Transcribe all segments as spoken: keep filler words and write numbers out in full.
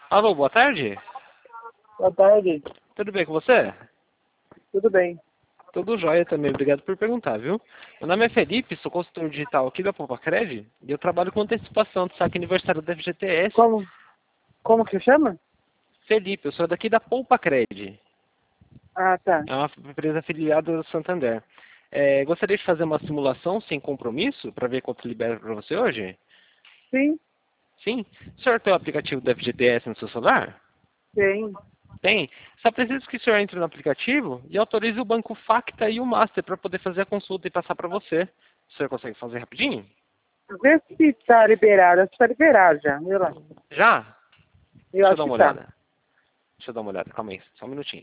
Alô, boa tarde. Boa tarde. Tudo bem com você? Tudo bem. Tudo jóia também, obrigado por perguntar, viu? Meu nome é Felipe, sou consultor digital aqui da Poupacred e eu trabalho com antecipação do saque aniversário da F G T S. Como, como que chama? Felipe, eu sou daqui da Poupacred, Ah, tá. é uma empresa afiliada do Santander. É, gostaria de fazer uma simulação sem compromisso para ver quanto libera para você hoje? Sim, Sim? O senhor tem o aplicativo da F G T S no seu celular? tem. Tem. Só preciso que o senhor entre no aplicativo e autorize o banco Facta e o Master para poder fazer a consulta e passar para você. O senhor consegue fazer rapidinho? Vê se tá liberado. Acho que tá liberado já. Vê lá. Já? Eu Deixa eu acho dar que uma tá. olhada. Deixa eu dar uma olhada. Calma aí, só um minutinho.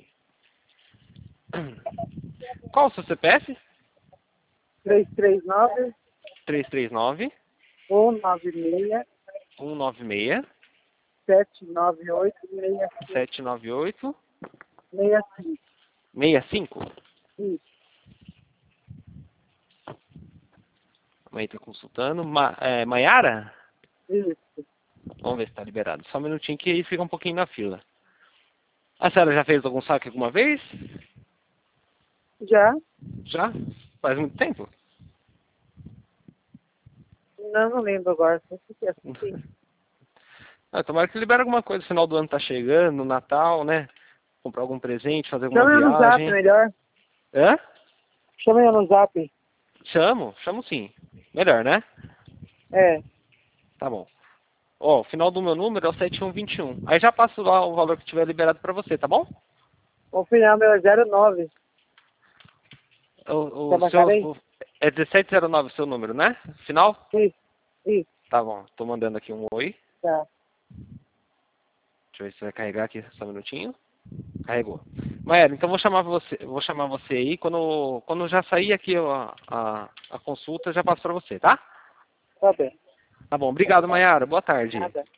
Qual o seu C P F? três três nove, três três nove, um nove seis, um nove seis, sete nove oito, seis sete nove oito, cinco. seis cinco. Isso, Calma aí, tá consultando. Ma é, Maiara? isso. Vamos ver se está liberado. Só um minutinho que aí fica um pouquinho na fila. A senhora já fez algum saque alguma vez? Já? Já? Faz muito tempo? Não, não lembro agora. Só sei que é assim. Ah, tomara que libere alguma coisa. O final do ano tá chegando, Natal, né? Comprar algum presente, fazer alguma Chama eu no zap, viagem. melhor. Hã? Chama eu no zap. Chamo? Chamo sim. Melhor, né? É. Tá bom. Ó, o final do meu número é o sete um dois um. Aí já passo lá o valor que tiver liberado pra você, tá bom? O final meu é zero nove. O, Tá o seu, marcado aí? o, é dezessete zero nove o seu número, né? Final? Isso, isso. Tá bom. Tô mandando aqui um oi. Tá. Deixa eu ver se vai carregar aqui só um minutinho. Carregou. Maera, então vou chamar você, vou chamar você aí. Quando, quando já sair aqui a, a, a consulta, eu já passo pra você, tá? Tá bem. Tá bom. Obrigado, Maiara. Boa tarde. Nada.